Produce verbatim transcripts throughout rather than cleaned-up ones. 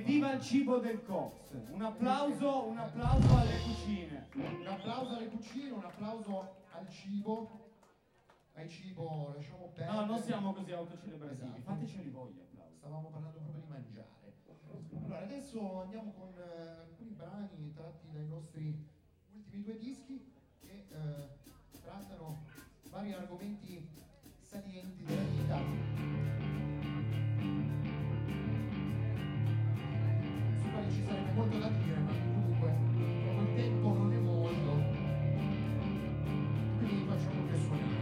Viva il cibo del Cox! Un applauso, un applauso alle cucine. Un applauso alle cucine, un applauso al cibo. Al cibo lasciamo perdere. No, non siamo così autocelebrativi, Esatto. fateceli voi gli applausi. Stavamo parlando proprio di mangiare. Allora, adesso andiamo con eh, alcuni brani tratti dai nostri ultimi due dischi che eh, trattano vari argomenti salienti della vita. Sui quali ci sarebbe molto da dire, ma comunque proprio il tempo non è molto. Quindi facciamo che suonare.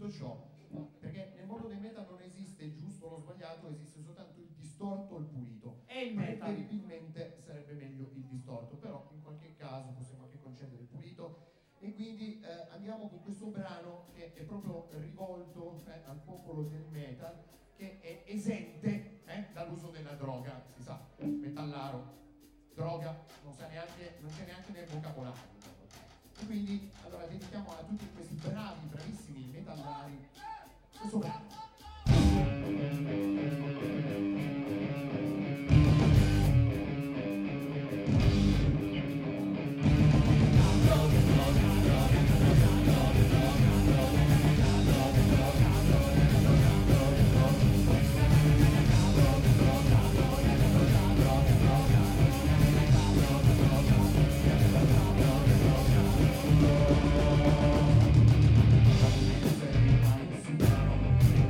tutto ciò, perché nel mondo del metal non esiste il giusto o lo sbagliato, esiste soltanto il distorto o il pulito. E il metal. Preferibilmente sarebbe meglio il distorto, però in qualche caso possiamo anche concedere il pulito. E quindi eh, andiamo con questo brano che è proprio rivolto eh, al popolo del metal, che è esente eh, dall'uso della droga. Si sa, metallaro, droga, non sa neanche, non c'è neanche nel vocabolario. E quindi allora dedichiamo a tutti questi bravi, bravissimi metallari questo brano. Sei mai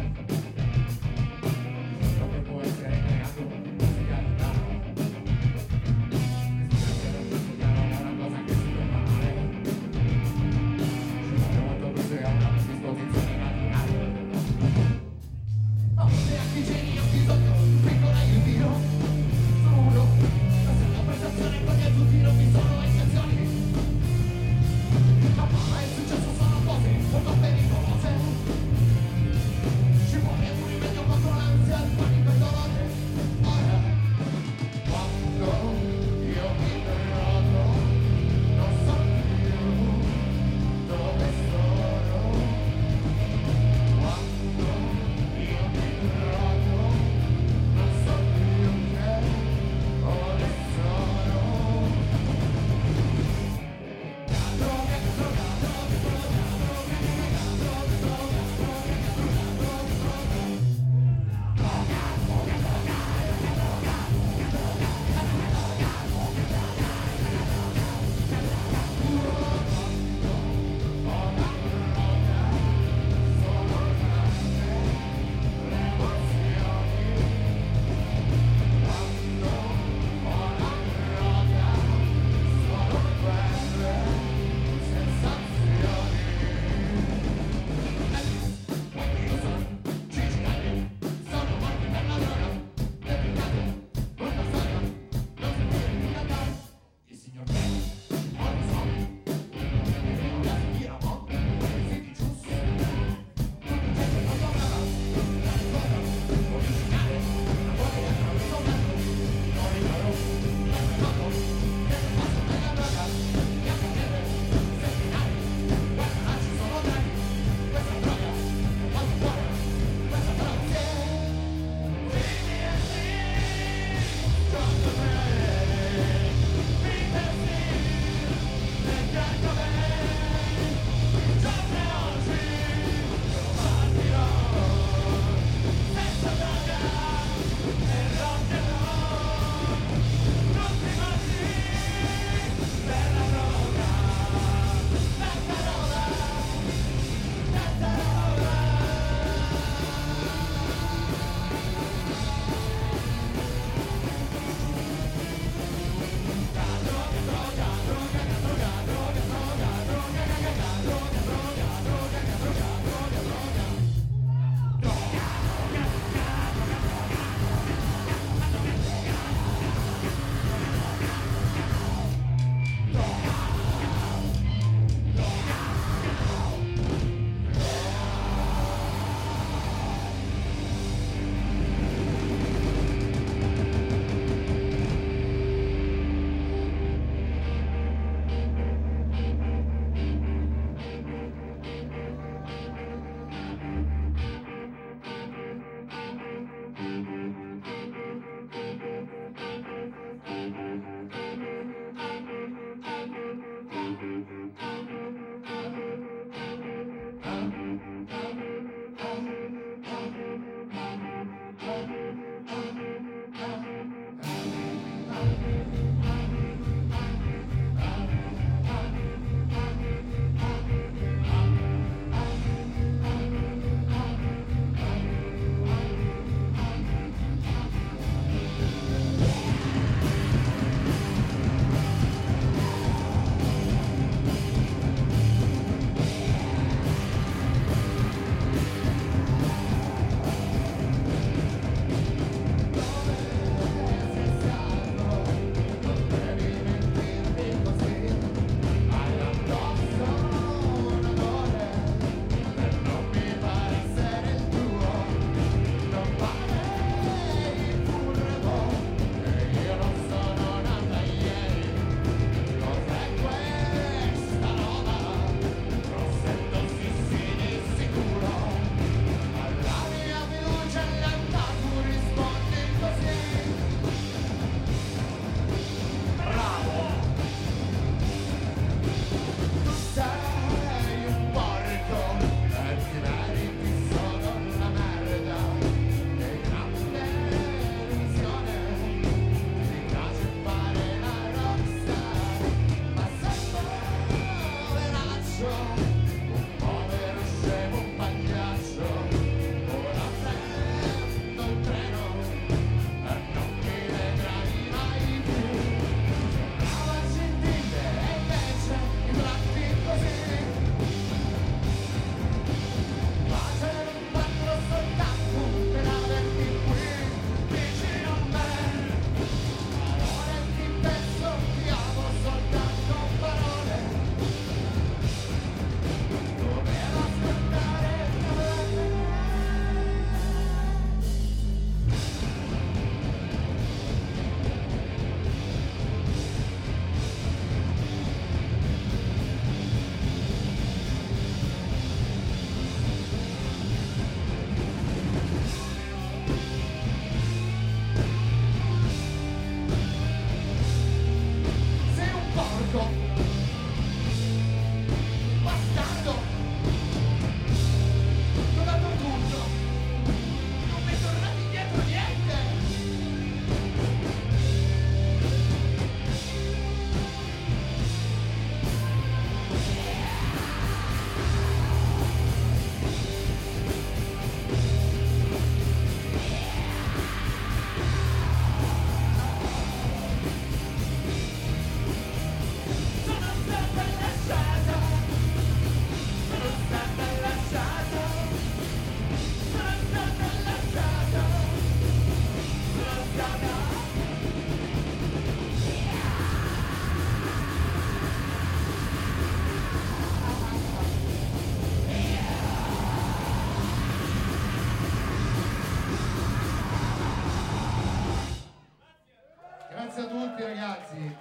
ragazzi,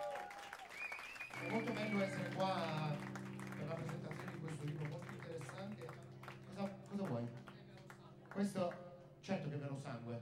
è molto bello essere qua per la presentazione di questo libro molto interessante. Cosa, cosa vuoi? Questo, certo che è vero sangue.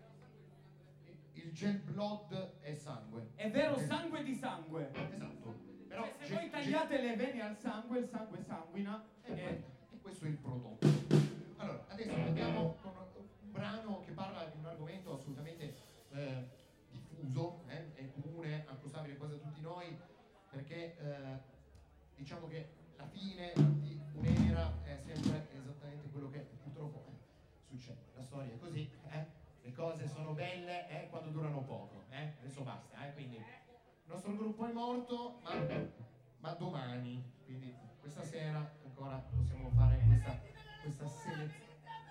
Il gel blood è sangue. È vero sangue di sangue. Esatto. Però Cioè, se ge- voi tagliate le vene al sangue, il sangue sanguina. E, E... e questo è il prodotto. Allora, adesso andiamo con un brano che parla di un argomento assolutamente eh, diffuso, eh, è comune, accostabile quasi a tutti noi, perché eh, diciamo che la fine di un'era è sempre esattamente quello che purtroppo eh, succede. La storia è così, eh? Le cose sono belle eh, quando durano poco, eh? Adesso basta, eh? Quindi il nostro gruppo è morto, ma, ma domani, quindi questa sera ancora possiamo fare questa, questa selezione.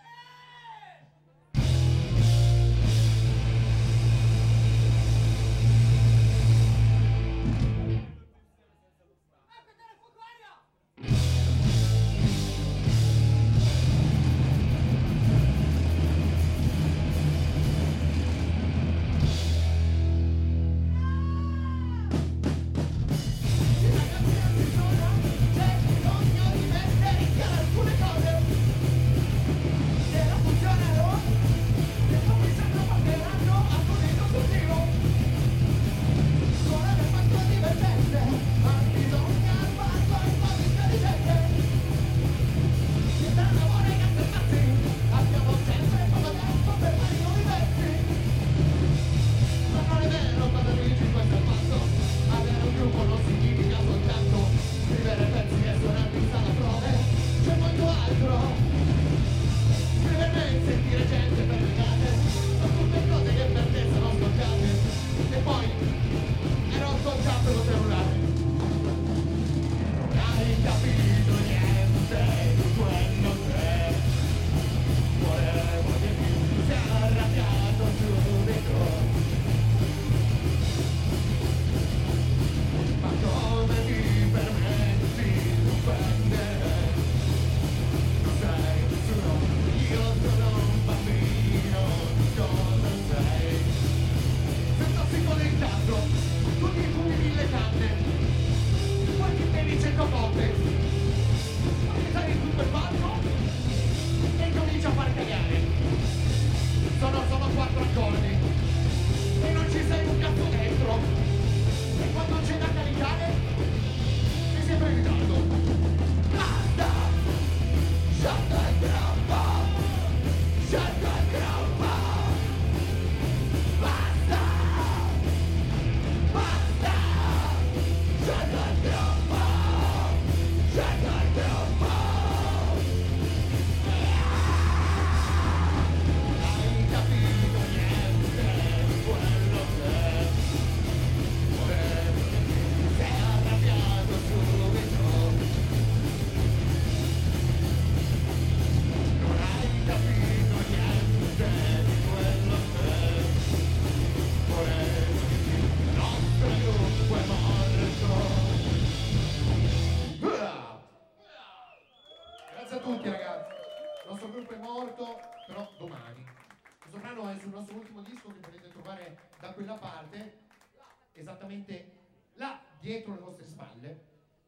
Esattamente là dietro le nostre spalle.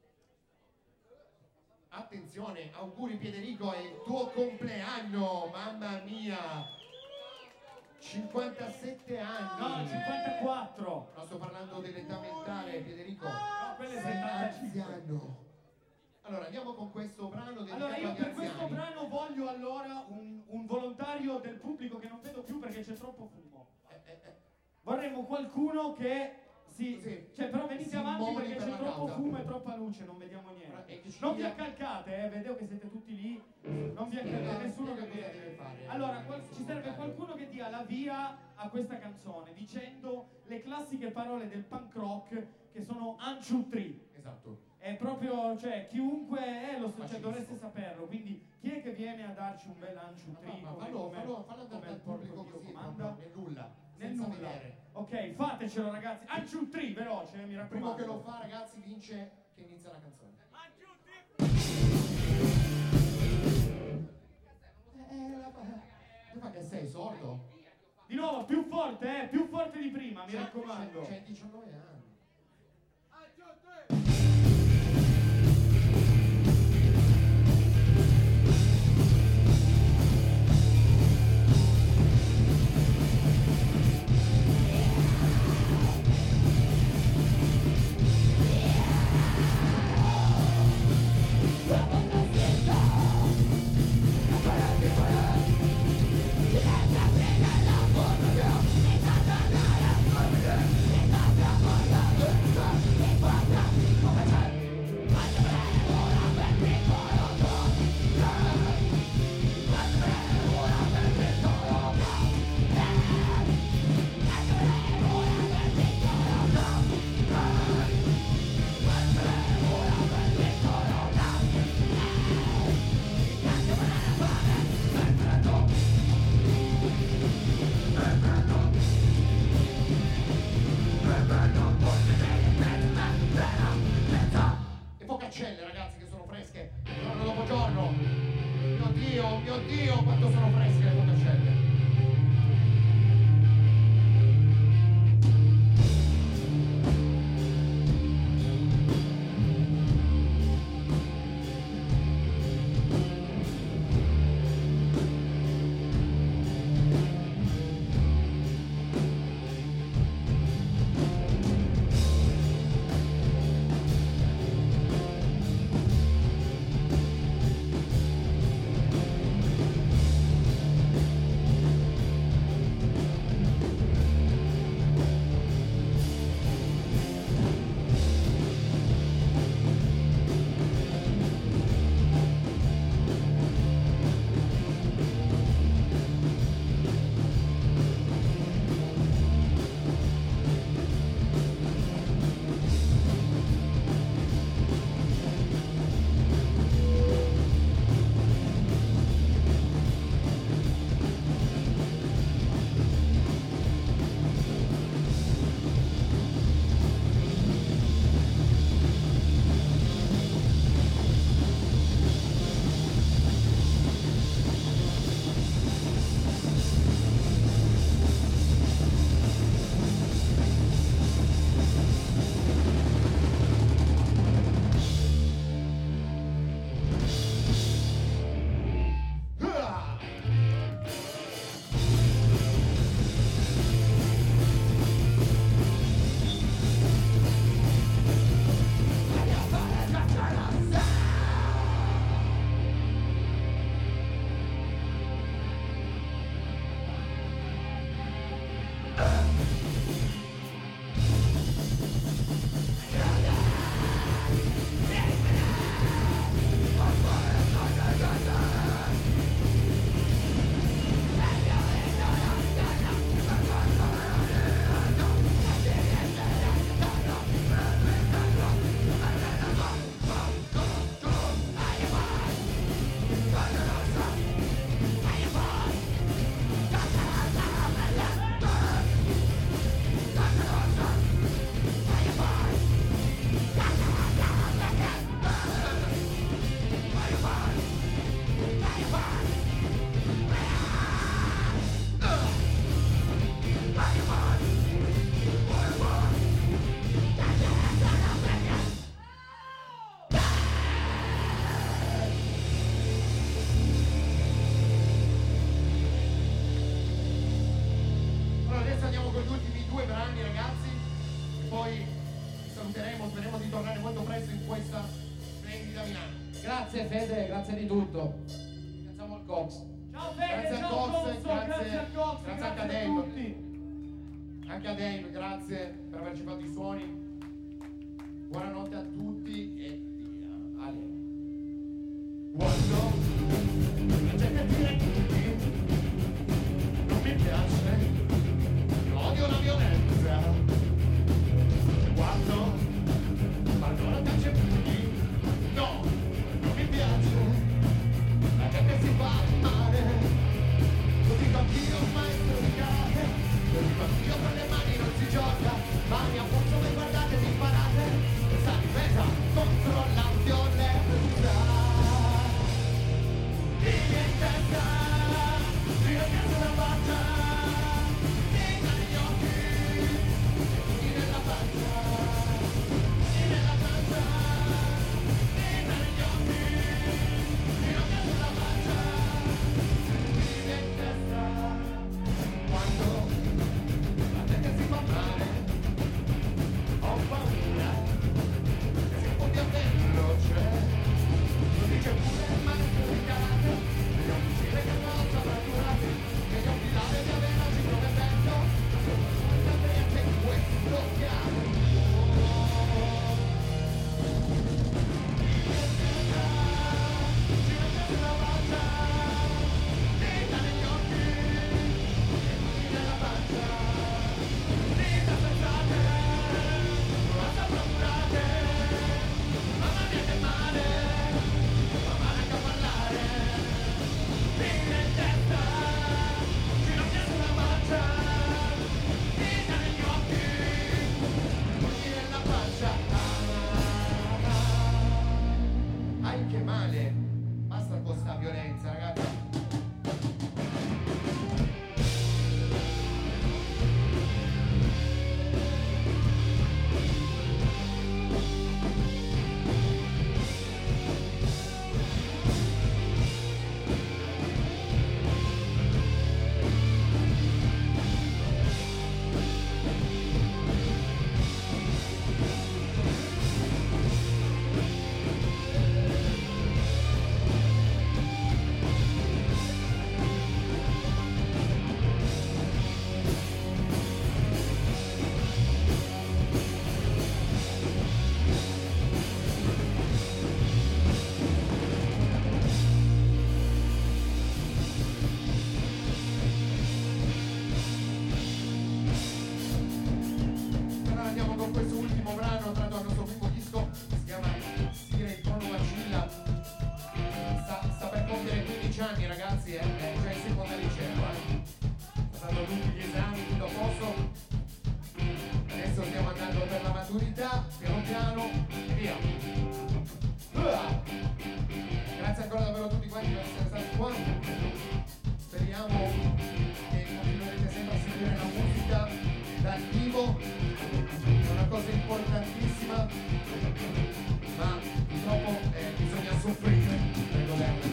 Attenzione, auguri Piederico, è il tuo compleanno, mamma mia, cinquantasette anni. No, cinquantaquattro. No, sto parlando dell'età mentale, Piederico. No, quello è sei settantacinque. anziano. Allora andiamo con questo brano dedicato Allora io agli per anziani. questo brano voglio allora un, un volontario del pubblico che non vedo più perché c'è troppo fumo. Eh, eh, eh. Vorremmo qualcuno che si... Così, cioè però venite si avanti immoli perché per c'è la troppo causa. fumo e troppa luce, non vediamo niente. E che ci Non vi dia- accalcate, eh, vedevo che siete tutti lì. Non vi accalcate, nessuno che Spiega cosa viene. deve fare. Allora, qual- ci serve qualcuno che dia la via a questa canzone dicendo le classiche parole del punk rock che sono Unchu Tree. Esatto. È proprio, cioè, chiunque è lo so, cioè, Fascismo. dovreste saperlo. Quindi chi è che viene a darci un bel Unchu Tree? Ma come- fallo, come- fallo, fallo come andare al il porco pubblico Dio così, comanda? proprio, nel nulla, Nel senza nulla. vedere. Ok, fatecelo ragazzi. Unchu Tree, veloce, mi Il primo raccomando. che lo fa, ragazzi, vince che inizia la canzone. Eh, la fa... Che fa che sei sordo? Di nuovo, più forte, eh, più forte di prima, mi C'è- raccomando. C'è, c'è diciannove anni. E focaccelle, ragazzi, che sono fresche giorno dopo giorno. Mio Dio, mio Dio, quanto sono fresche le focaccelle. Grazie Fede, grazie di tutto. Ringraziamo al Cox. Ciao Fede, Grazie al ciao Cox, Conso, grazie, grazie al Cox, grazie grazie anche a a Dave. tutti. Anche a Dave, grazie per averci fatto i suoni. Buonanotte a tutti e via. Ale. Quando la gente tira i tutti, non mi piace, odio la violenza. Quando parlo la calce tutti, no, non mi piace, la gente si fa male. Lo dico anch'io, maestro di case, lo dico anch'io, con le mani non si gioca, mani a posto, voi guardate, mi sparate, questa difesa contro la violenza. ragazzi è, è già in seconda liceo, eh. Stanno tutti gli esami, tutto a posto. Adesso stiamo andando per la maturità, piano piano, e via. Uh! Grazie ancora davvero a tutti quanti per essere stati qua. Speriamo che continuerete sempre a seguire la musica dal vivo. È una cosa importantissima, ma purtroppo eh, bisogna soffrire per goderla.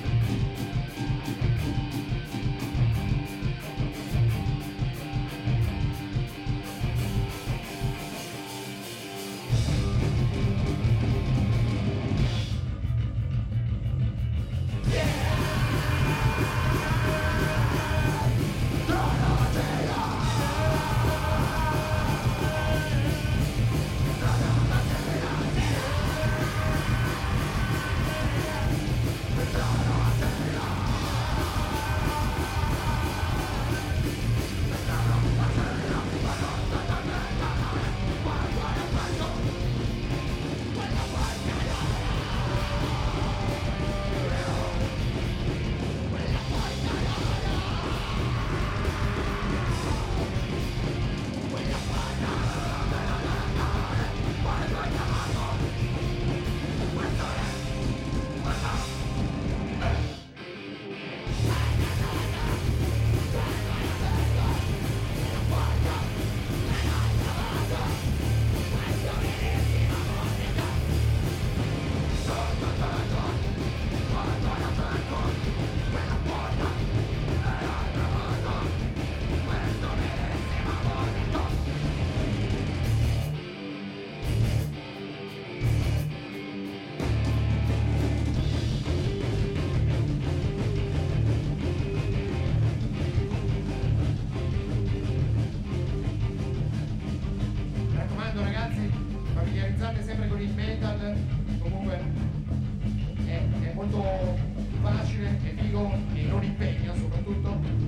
Familiarizzate sempre con il metal, comunque è, è molto facile, è figo e non impegna soprattutto.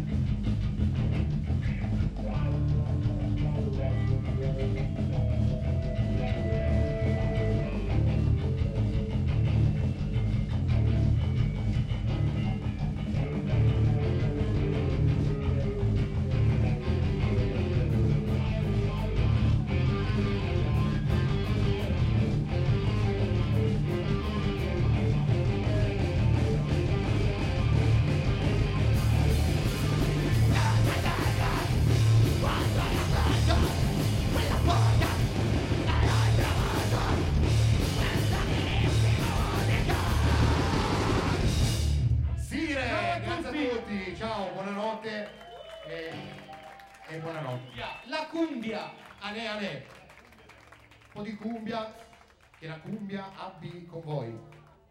Ciao, buonanotte e, e buonanotte. La cumbia. Ane, ane. Un po' di cumbia, che la cumbia abbi con voi.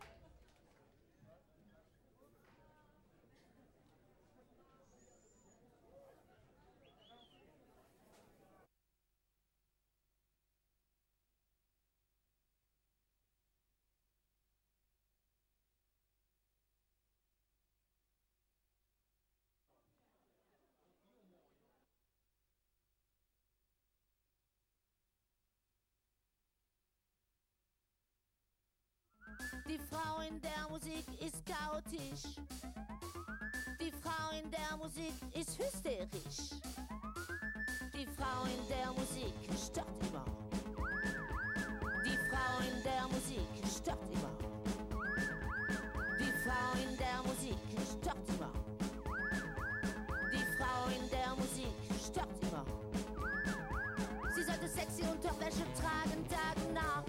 Die Frau in der Musik ist chaotisch. Die Frau in der Musik ist hysterisch. Die Frau in der Musik stört immer. Die Frau in der Musik stört immer. Die Frau in der Musik stört immer. Die Frau in der Musik stört immer. Sie sollte sexy Unterwäsche tragen, Tag und Nacht.